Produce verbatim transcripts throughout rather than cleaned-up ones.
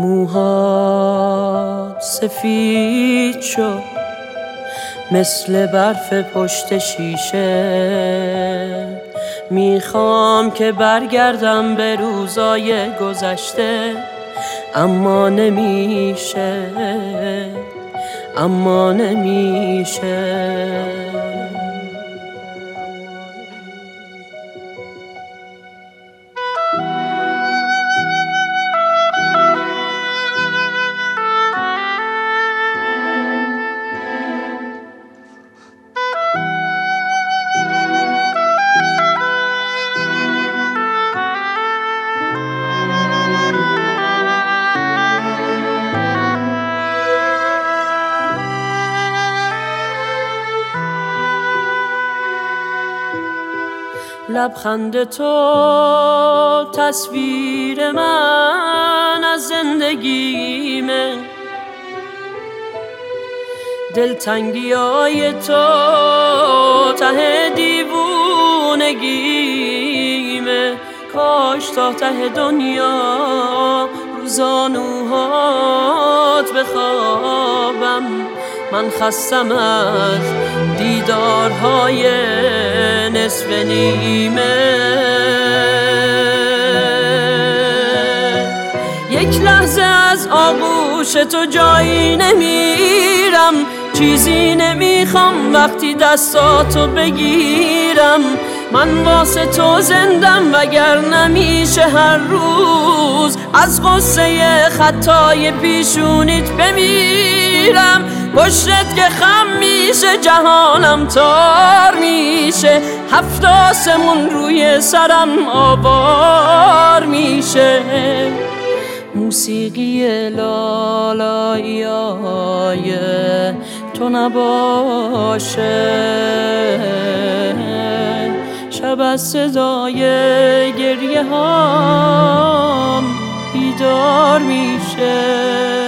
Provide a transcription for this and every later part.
موهات سفید شد مثل برف پشت شیشه. میخوام که برگردم به روزای گذشته، اما نمیشه، اما نمیشه. لبخند تو تصویر من از زندگیمه، دلتنگیای تو ته دیوونگیمه. کاش تا ته دنیا روزانوهات بخوابم، من خستم از دیدارهای نصف نیمه. یک لحظه از آغوش تو جایی نمیرم، چیزی نمیخوام وقتی دستاتو بگیرم. من واسه تو زندم وگر نمیشه هر روز از غصه خطای پیشونیت بمیرم. پشتت که خم میشه جهانم تار میشه، هفت آسمون روی سرم آوار میشه. موسیقی لالاییای تو نباشه، شب از صدای گریه هام بیدار میشه.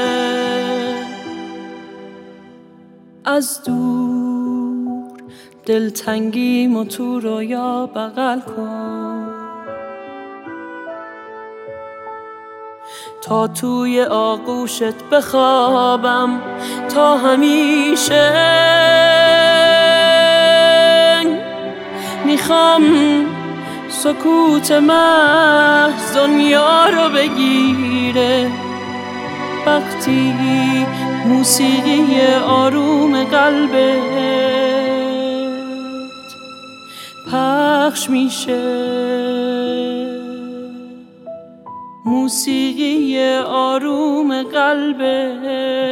از دور دلتنگیمو تو رویا بغل کن، تا توی آغوشت بخوابم تا همیشه. میخوام سکوت محض دنیا رو بگیره، وقتی موسیقی آروم قلبت پخش میشه. موسیقی آروم قلبت